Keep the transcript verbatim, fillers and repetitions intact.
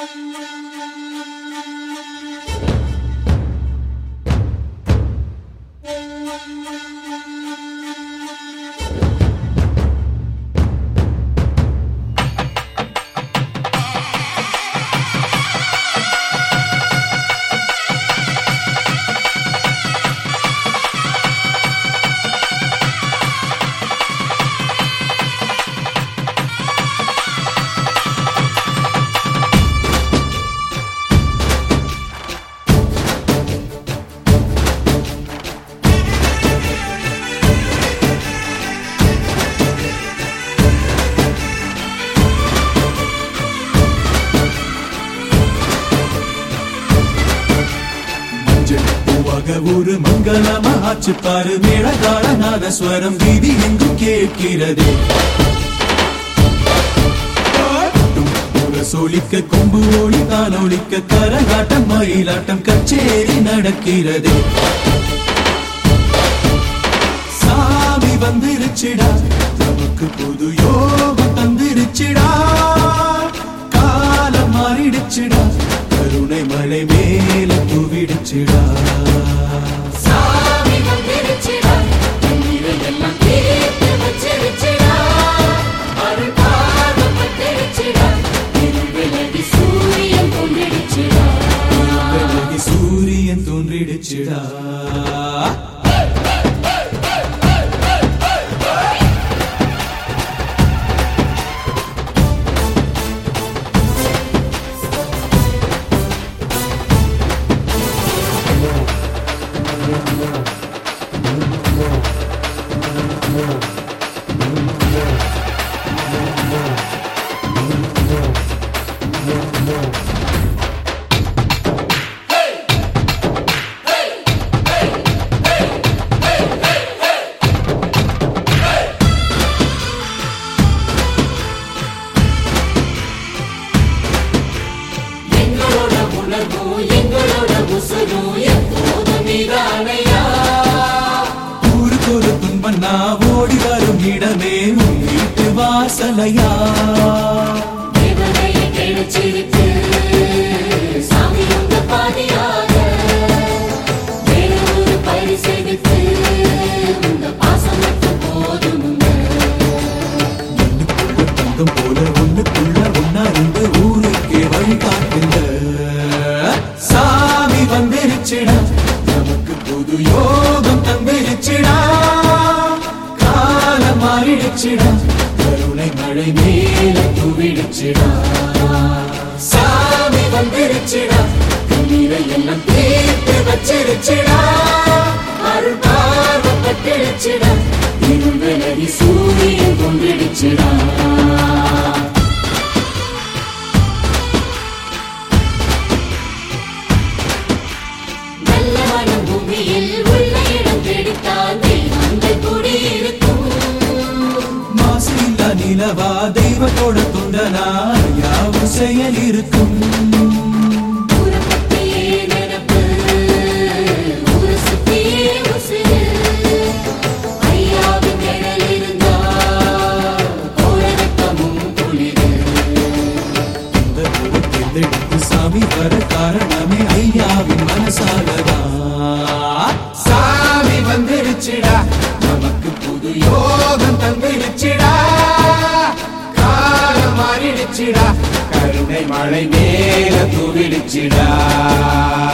ஒரு மங்களமாச்சு பாரு மேளதாள நாதஸ்வரம் வீதி எங்கும் கேட்கிறதே. சோழிக்க கொம்பு ஒளி தான் ஒழிக்க கரகாட்டம் மயிலாட்டம் கச்சேரி நடக்கிறதே. சாமி வந்திருச்சிடா நமக்கு புது யோகம் தந்திருச்சிடா. காலம் மாறிடுச்சிடா கருணை மழை மேல தூவிடுச்சிடா. சூரியன் தோன்றிடுச்சிடா. ஊருக்கொரு துன்பம் நான் ஓடி வரும் இடமே உன் வீட்டு வாசலையா. தந்தம் போல ஒண்ணுக்குள்ள ஒன்னா இருந்து ஊருக்கே வழி காட்டுங்க. சாமி வந்திருச்சிடா நமக்கு புது யோகம் தந்திருச்சிடா. காலம் மாறிடுச்சிடா கருணை மழை மேல தூவிடுச்சிடா. சாமி வந்திருச்சிடா கண்ணீரை எல்லாம் தீர்த்து வச்சிருச்சிடா. அருள் பார்வப்பட்டிருச்சிடா இருள் விலகி சூரியன் கொண்டிடுச்சிடா. நிலவா தெய்வத்தோட தொண்டனா யாவும் செயல் இருக்கும். சாமி வர காரணமே ஐயாவின் மனசாலதா. சாமி வந்திருச்சிடா நமக்கு புது யோகம் தந்திருச்சிடா. கருணை மழை மேல தூவிடுச்சிடா.